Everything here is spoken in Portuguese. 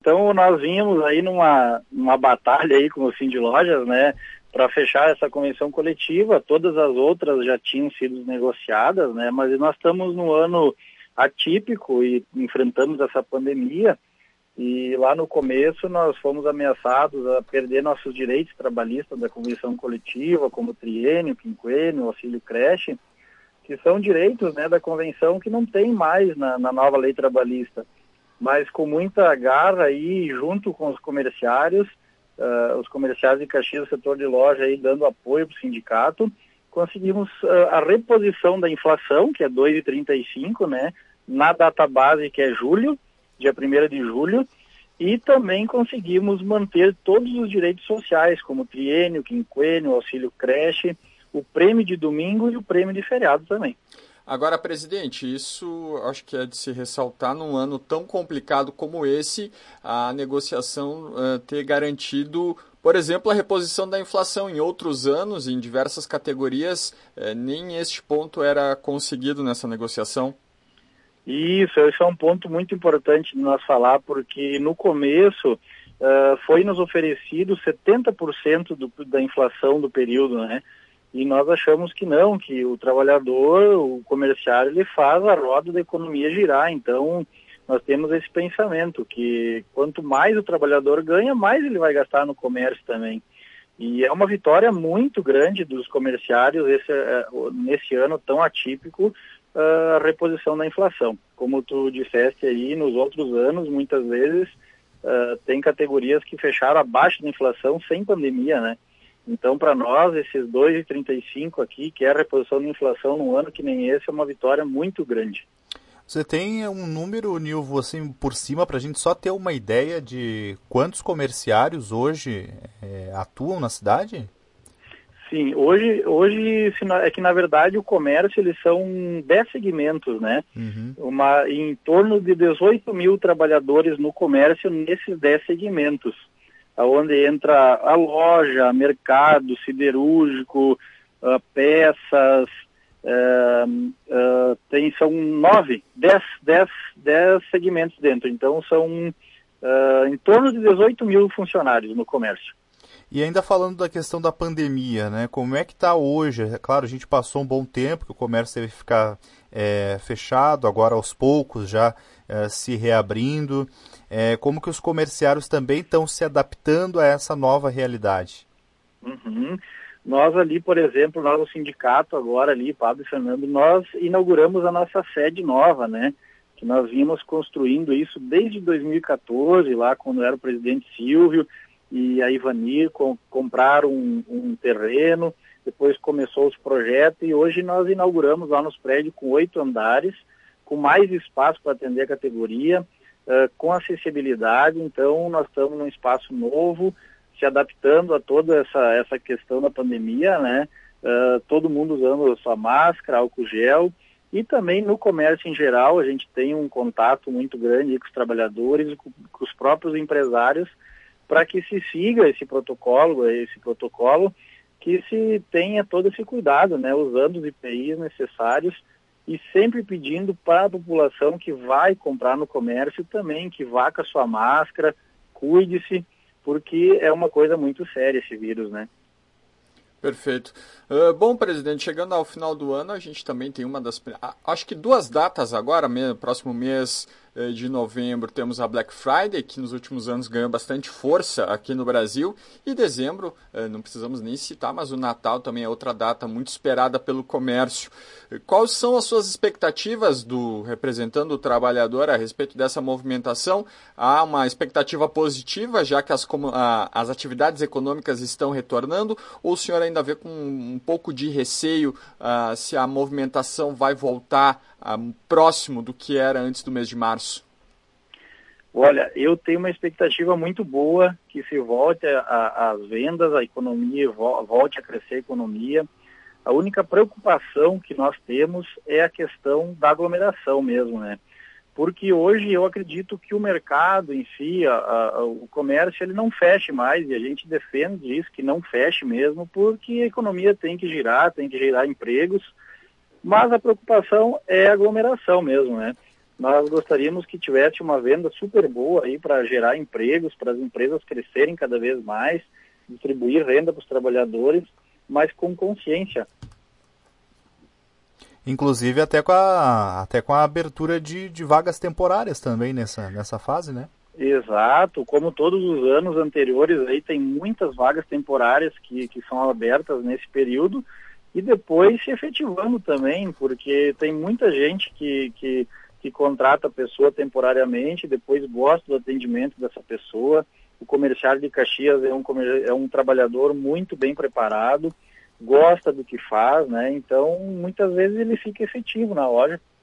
Então nós vínhamos aí numa batalha aí com o Sindlojas, né, para fechar essa convenção coletiva. Todas as outras já tinham sido negociadas, né, mas nós estamos num ano atípico e enfrentamos essa pandemia, e lá no começo nós fomos ameaçados a perder nossos direitos trabalhistas da convenção coletiva, como triênio, quinquênio, auxílio creche, que são direitos, né, da convenção que não tem mais na nova lei trabalhista. Mas com muita garra aí, junto com os comerciários de Caxias, setor de loja aí dando apoio para o sindicato, conseguimos a reposição da inflação, que é 2,35, né, na data base, que é julho, dia 1º de julho, e também conseguimos manter todos os direitos sociais, como triênio, quinquênio, auxílio creche, o prêmio de domingo e o prêmio de feriado também. Agora, presidente, isso acho que é de se ressaltar num ano tão complicado como esse, a negociação ter garantido, por exemplo, a reposição da inflação. Em outros anos, em diversas categorias, nem este ponto era conseguido nessa negociação. Isso, esse é um ponto muito importante de nós falar, porque no começo foi nos oferecido 70% da inflação do período, né? E nós achamos que não, que o trabalhador, o comerciário, ele faz a roda da economia girar. Então, nós temos esse pensamento que quanto mais o trabalhador ganha, mais ele vai gastar no comércio também. E é uma vitória muito grande dos comerciários nesse ano tão atípico, a reposição da inflação. Como tu disseste aí, nos outros anos, muitas vezes, tem categorias que fecharam abaixo da inflação sem pandemia, né? Então, para nós, esses 2,35 aqui, que é a reposição da inflação num ano que nem esse, é uma vitória muito grande. Você tem um número, Nilvo, assim, por cima, para a gente só ter uma ideia de quantos comerciários hoje atuam na cidade? Sim, hoje é que, na verdade, o comércio, eles são 10 segmentos, né? Uhum. Em torno de 18 mil trabalhadores no comércio nesses 10 segmentos, onde entra a loja, mercado, siderúrgico, peças, são 10 segmentos dentro. Então, são em torno de 18 mil funcionários no comércio. E ainda falando da questão da pandemia, né? Como é que está hoje? É claro, a gente passou um bom tempo que o comércio teve que ficar fechado, agora aos poucos já se reabrindo. Como que os comerciários também estão se adaptando a essa nova realidade? Uhum. Nós ali, por exemplo, nós o sindicato agora ali, Pablo e Fernando, nós inauguramos a nossa sede nova, né? Que nós vimos construindo isso desde 2014, lá quando era o presidente Silvio e a Ivanir compraram um terreno, depois começou os projetos e hoje nós inauguramos lá nos prédios com 8 andares, com mais espaço para atender a categoria, com acessibilidade. Então nós estamos num espaço novo, se adaptando a toda essa questão da pandemia, né? Todo mundo usando a sua máscara, álcool gel, e também no comércio em geral a gente tem um contato muito grande com os trabalhadores, com os próprios empresários, para que se siga esse protocolo, que se tenha todo esse cuidado, né, usando os EPIs necessários e sempre pedindo para a população que vai comprar no comércio também, que vá com a sua máscara, cuide-se, porque é uma coisa muito séria esse vírus, né? Perfeito. Bom, presidente, chegando ao final do ano, a gente também tem acho que 2 datas agora, próximo mês de novembro, temos a Black Friday, que nos últimos anos ganhou bastante força aqui no Brasil, e dezembro, não precisamos nem citar, mas o Natal também é outra data muito esperada pelo comércio. Quais são as suas expectativas representando o trabalhador a respeito dessa movimentação? Há uma expectativa positiva, já que as atividades econômicas estão retornando, ou o senhor ainda vê com um pouco de receio se a movimentação vai voltar próximo do que era antes do mês de março? Olha, eu tenho uma expectativa muito boa que se volte as vendas, a economia, volte a crescer a economia. A única preocupação que nós temos é a questão da aglomeração mesmo, né? Porque hoje eu acredito que o mercado em si, o comércio, ele não feche mais, e a gente defende isso, que não feche mesmo, porque a economia tem que gerar empregos, mas a preocupação é a aglomeração mesmo, né? nós gostaríamos que tivesse uma venda super boa aí para gerar empregos, para as empresas crescerem cada vez mais, distribuir renda para os trabalhadores, mas com consciência. Inclusive até com a abertura de vagas temporárias também nessa fase, né? Exato, como todos os anos anteriores, aí tem muitas vagas temporárias que são abertas nesse período e depois se efetivando também, porque tem muita gente que contrata a pessoa temporariamente, depois gosta do atendimento dessa pessoa. O comerciário de Caxias é um trabalhador muito bem preparado, gosta do que faz, né? Então, muitas vezes ele fica efetivo na loja.